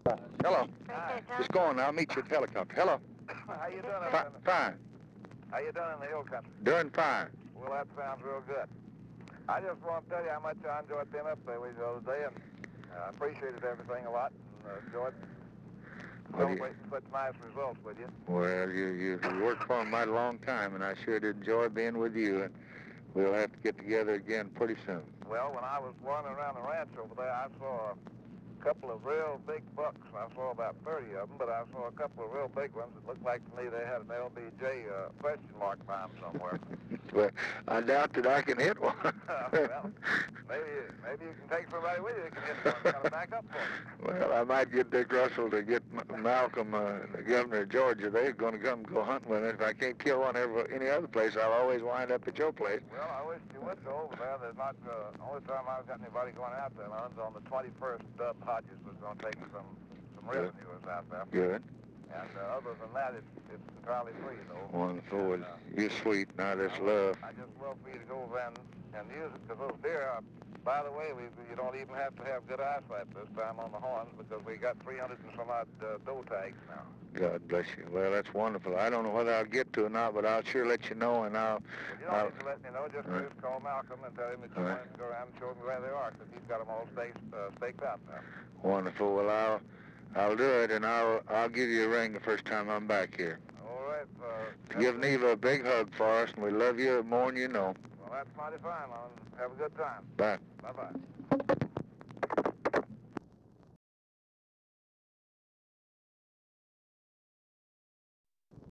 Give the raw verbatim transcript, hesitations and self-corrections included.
Hello. Hi. Just go on now. I'll meet you at the helicopter. Hello. How you doing? up Fi- in the- fine. How you doing in the hill country? Doing fine. Well, that sounds real good. I just want to tell you how much I enjoyed being up there with you the other day, and I uh, appreciated everything a lot, and uh, enjoyed Well, you- celebrating such nice results with you. Well, you, you, you worked for me a long time, and I sure did enjoy being with you, and we'll have to get together again pretty soon. Well, when I was wandering around the ranch over there, I saw a couple of real big bucks. I saw about thirty of them, but I saw a couple of real big ones. It looked like to me they had an L B J uh, question mark by them somewhere. Well, I doubt that I can hit one. Well, maybe maybe you can take somebody with you that can hit one and kind of back up for me. Well, I might get Dick Russell to get M- Malcolm, uh, the governor of Georgia. They're going to come go hunting with me. If I can't kill one ever, any other place, I'll always wind up at your place. Well, I wish you would go over there. There's not uh, the only time I've got anybody going out there. Now, on the twenty-first, Dub Hodges was going to take some some Good. revenues out there. Good. And uh, other than that, it's it's entirely free, though. Wonderful. And, Well, uh, you're sweet, and I just I- love. I just love for you to go over and, and use it, because those deer, uh, by the way, we, you don't even have to have good eyesight this time on the horns, because we got three hundred and some odd uh, doe tags now. God bless you. Well, that's wonderful. I don't know whether I'll get to or not, but I'll sure let you know, and I'll... Well, you don't I'll need to let me know. Just, All right. just call Malcolm and tell him that you All right. want him to go around and show me where they are, because he's got them all staked, uh, staked out now. Wonderful. Well, I'll I'll do it, and I'll I'll give you a ring the first time I'm back here. All right. Uh, Give Neva a big hug for us, and we love you more than you know. Well, that's mighty fine, Lon. Have a good time. Bye. Bye-bye.